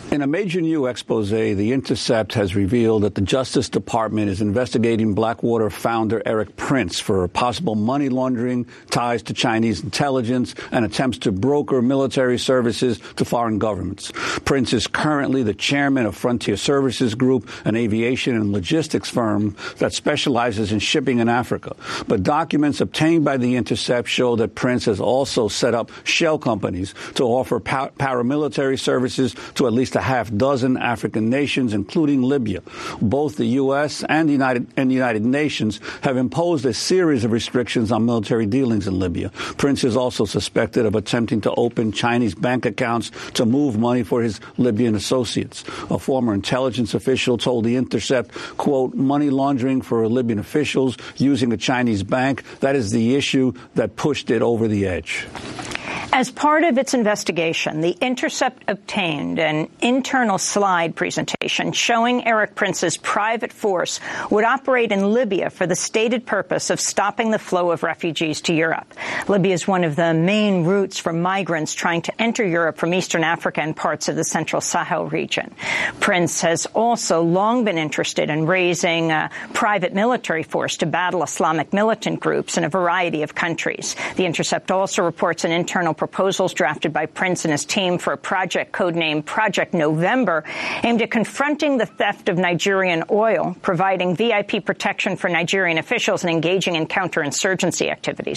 In a major new expose, The Intercept has revealed that the Justice Department is investigating Blackwater founder Erik Prince for possible money laundering, ties to Chinese intelligence, and attempts to broker military services to foreign governments. Prince is currently the chairman of Frontier Services Group, an aviation and logistics firm that specializes in shipping in Africa. But documents obtained by The Intercept show that Prince has also set up shell companies to offer paramilitary services to at least a half dozen African nations, including Libya. Both the U.S. and the United Nations have imposed a series of restrictions on military dealings in Libya. Prince is also suspected of attempting to open Chinese bank accounts to move money for his Libyan associates. A former intelligence official told The Intercept, quote, money laundering for Libyan officials using a Chinese bank, that is the issue that pushed it over the edge. As part of its investigation, The Intercept obtained an internal slide presentation showing Erik Prince's private force would operate in Libya for the stated purpose of stopping the flow of refugees to Europe. Libya is one of the main routes for migrants trying to enter Europe from Eastern Africa and parts of the Central Sahel region. Prince has also long been interested in raising a private military force to battle Islamic militant groups in a variety of countries. The Intercept also reports an internal proposals drafted by Prince and his team for a project codenamed Project November aimed at confronting the theft of Nigerian oil, providing VIP protection for Nigerian officials, and engaging in counterinsurgency activities.